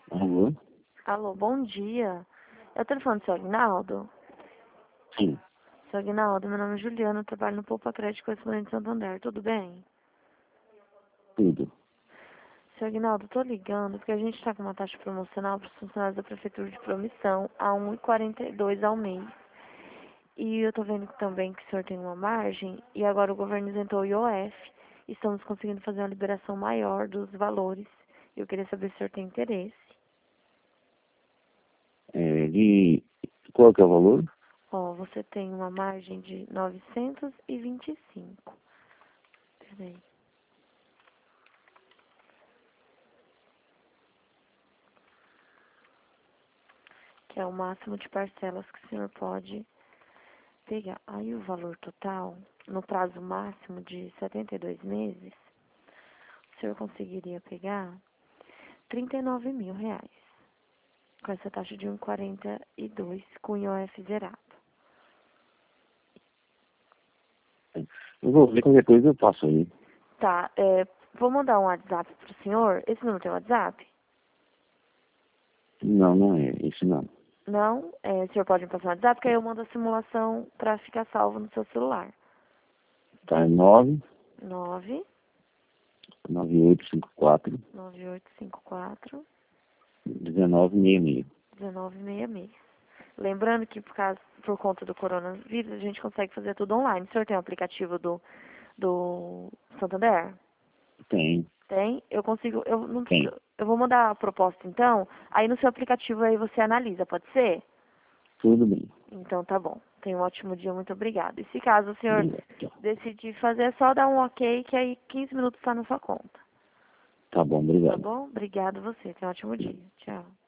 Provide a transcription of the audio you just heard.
Alô? Alô, bom dia. Eu tô falando do seu Aguinaldo? Sim, Seu Aguinaldo, meu nome é Juliana, eu trabalho no Poupa Crédito Correspondente Santander, tudo bem? tudo. Seu Aguinaldo, eu tô ligando porque a gente tá com uma taxa promocional para os funcionários da Prefeitura de Promissão a 1,42 ao mês. E eu tô vendo também que o senhor tem uma margem e agora o governo isentou o IOF e estamos conseguindo fazer uma liberação maior dos valores. Eu queria saber se o senhor tem interesse. Qual que é o valor? Ó, você tem uma margem de 925. Peraí. Que é o máximo de parcelas que o senhor pode pegar. Aí o valor total, no prazo máximo de 72 meses, o senhor conseguiria pegar 39 mil reais. Com essa taxa de 1,42 com IOF zerado. Eu vou ver qualquer coisa, eu passo aí. Tá, vou mandar um WhatsApp pro senhor. Esse número tem WhatsApp? Não, não é. Isso não. Não? O senhor pode me passar um WhatsApp, porque aí eu mando a simulação pra ficar salvo no seu celular. Tá, é 9 9 9854 9854 1966. 1966. Lembrando que por conta do coronavírus, a gente consegue fazer tudo online. O senhor tem o aplicativo do Santander? Tem, Tem? Eu consigo, eu não tem. preciso, eu vou mandar a proposta então, aí no seu aplicativo aí você analisa, pode ser? Tudo bem. Então tá bom. Tenha um ótimo dia, muito obrigada. E se caso o senhor Obrigado. Tchau. decidir fazer, é só dar um ok, que aí 15 minutos está na sua conta. Tá bom, Tá obrigado. bom? Obrigado você. Tenha um ótimo dia. Tchau.